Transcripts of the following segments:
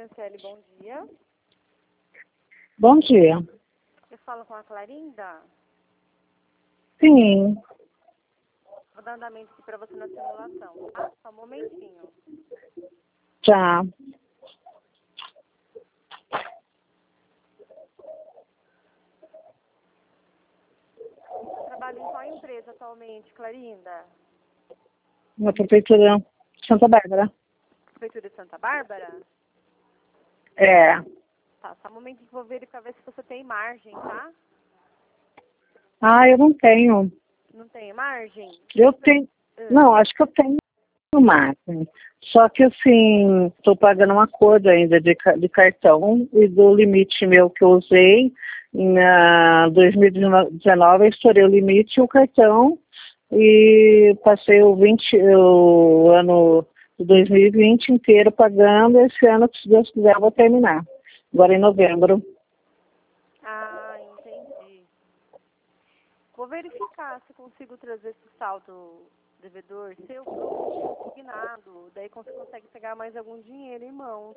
Franciele, bom dia. Bom dia. Eu falo com a Clarinda. Sim. Vou dar andamento aqui para você na simulação, tá? Só um momentinho. Já. Você trabalha em qual empresa atualmente, Clarinda? Na prefeitura de Santa Bárbara. Prefeitura de Santa Bárbara? É. Tá, só um momentinho que eu vou verificar ver se você tem margem, tá? Ah, eu não tenho. Não tem margem? Eu tenho. Não, acho que eu tenho máquina. Só que assim, estou pagando uma coisa ainda de cartão e do limite meu que eu usei em 2019, eu estourei o limite e o cartão e passei o ano de 2020 inteiro pagando. Esse ano, se Deus quiser, eu vou terminar. Agora em novembro. Ah, entendi. Vou verificar se consigo trazer esse saldo devedor seu consignado. Daí você consegue pegar mais algum dinheiro em mãos.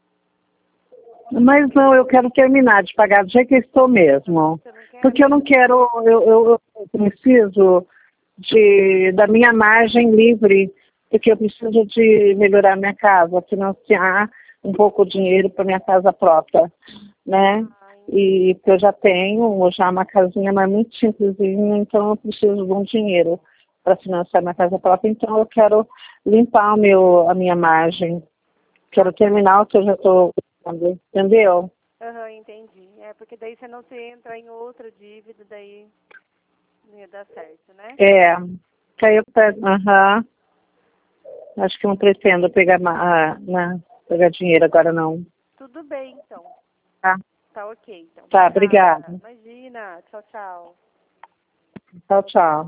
Mas não, eu quero terminar de pagar do jeito que eu estou mesmo. Você não quer? Porque eu não quero, eu preciso da minha margem livre, porque eu preciso de melhorar minha casa, financiar um pouco de dinheiro para minha casa própria, né? E porque eu já tenho uma casinha, mas muito simplesinha, então eu preciso de um dinheiro para financiar minha casa própria, então eu quero limpar a minha margem. Quero terminar o que eu já estou, entendeu? Aham, entendi. É, porque daí você não se entra em outra dívida, daí não ia dar certo, né? É, que aí eu pego, acho que eu não pretendo pegar, pegar dinheiro agora não. Tudo bem, então. Tá, Tá ok, então. tá, Obrigada. obrigada. Imagina. Tchau, tchau. Tchau, tchau.